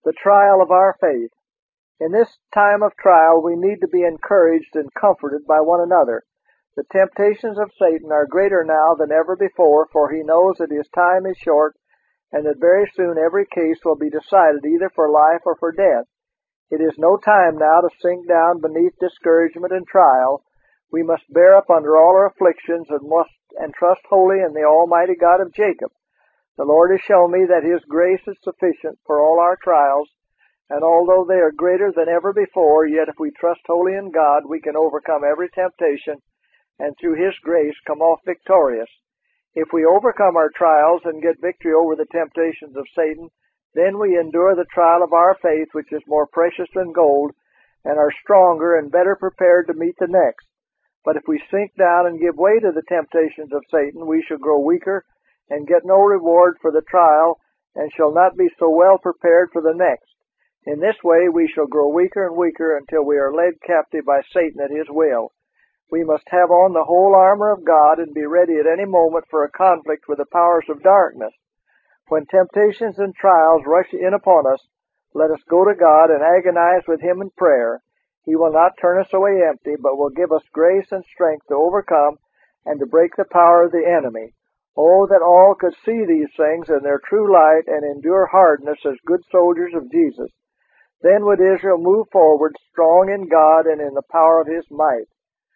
The trial of our faith. In this time of trial, we need to be encouraged and comforted by one another. The temptations of Satan are greater now than ever before, for he knows that his time is short and that very soon every case will be decided either for life or for death. It is no time now to sink down beneath discouragement and trial. We must bear up under all our afflictions and trust wholly in the Almighty God of Jacob. The Lord has shown me that His grace is sufficient for all our trials, and although they are greater than ever before, yet if we trust wholly in God, we can overcome every temptation and through His grace come off victorious. If we overcome our trials and get victory over the temptations of Satan, then we endure the trial of our faith, which is more precious than gold, and are stronger and better prepared to meet the next. But if we sink down and give way to the temptations of Satan, we shall grow weaker and get no reward for the trial, and shall not be so well prepared for the next. In this way we shall grow weaker and weaker until we are led captive by Satan at his will. We must have on the whole armor of God and be ready at any moment for a conflict with the powers of darkness. When temptations and trials rush in upon us, let us go to God and agonize with Him in prayer. He will not turn us away empty, but will give us grace and strength to overcome and to break the power of the enemy. Oh, that all could see these things in their true light and endure hardness as good soldiers of Jesus. Then would Israel move forward strong in God and in the power of His might.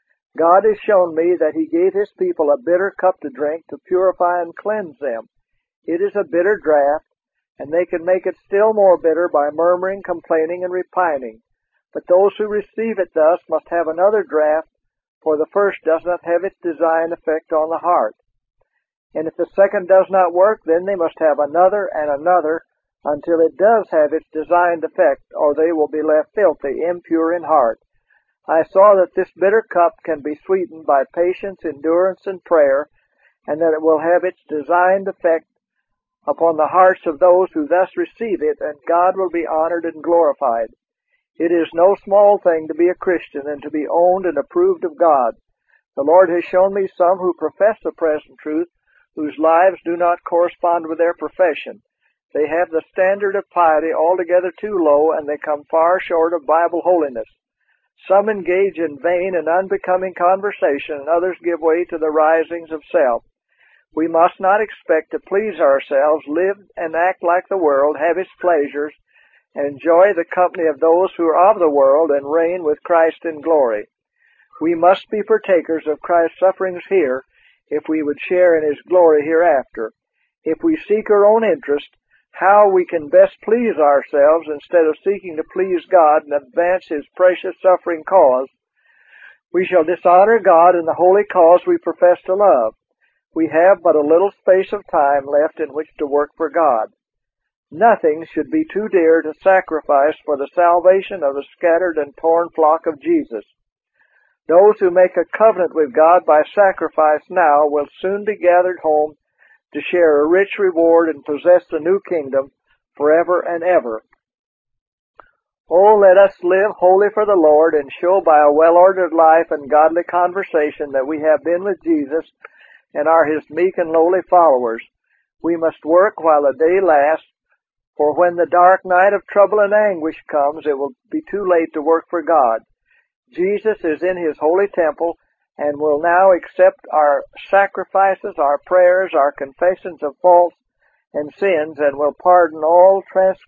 God has shown me that He gave His people a bitter cup to drink to purify and cleanse them. It is a bitter draught, and they can make it still more bitter by murmuring, complaining, and repining. But those who receive it thus must have another draught, for the first does not have its designed effect on the heart. And if the second does not work, then they must have another and another until it does have its designed effect, or they will be left filthy, impure in heart. I saw that this bitter cup can be sweetened by patience, endurance, and prayer, and that it will have its designed effect upon the hearts of those who thus receive it, and God will be honored and glorified. It is no small thing to be a Christian and to be owned and approved of God. The Lord has shown me some who profess the present truth, whose lives do not correspond with their profession. They have the standard of piety altogether too low, and they come far short of Bible holiness. Some engage in vain and unbecoming conversation, and others give way to the risings of self. We must not expect to please ourselves, live and act like the world, have its pleasures, enjoy the company of those who are of the world, and reign with Christ in glory. We must be partakers of Christ's sufferings here, if we would share in His glory hereafter. If we seek our own interest, how we can best please ourselves instead of seeking to please God and advance His precious suffering cause, we shall dishonor God in the holy cause we profess to love. We have but a little space of time left in which to work for God. Nothing should be too dear to sacrifice for the salvation of the scattered and torn flock of Jesus. Those who make a covenant with God by sacrifice now will soon be gathered home to share a rich reward and possess the new kingdom forever and ever. Oh, let us live wholly for the Lord and show by a well-ordered life and godly conversation that we have been with Jesus and are His meek and lowly followers. We must work while the day lasts, for when the dark night of trouble and anguish comes, it will be too late to work for God. Jesus is in His holy temple and will now accept our sacrifices, our prayers, our confessions of faults and sins, and will pardon all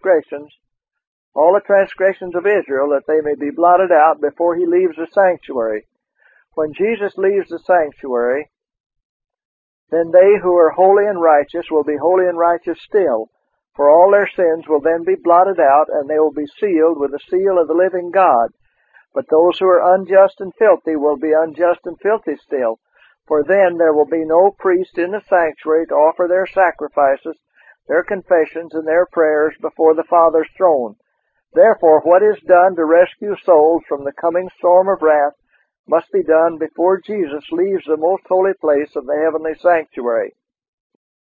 the transgressions of Israel, that they may be blotted out before He leaves the sanctuary. When Jesus leaves the sanctuary, then they who are holy and righteous will be holy and righteous still, for all their sins will then be blotted out, and they will be sealed with the seal of the living God. But those who are unjust and filthy will be unjust and filthy still, for then there will be no priest in the sanctuary to offer their sacrifices, their confessions, and their prayers before the Father's throne. Therefore, what is done to rescue souls from the coming storm of wrath must be done before Jesus leaves the most holy place of the heavenly sanctuary.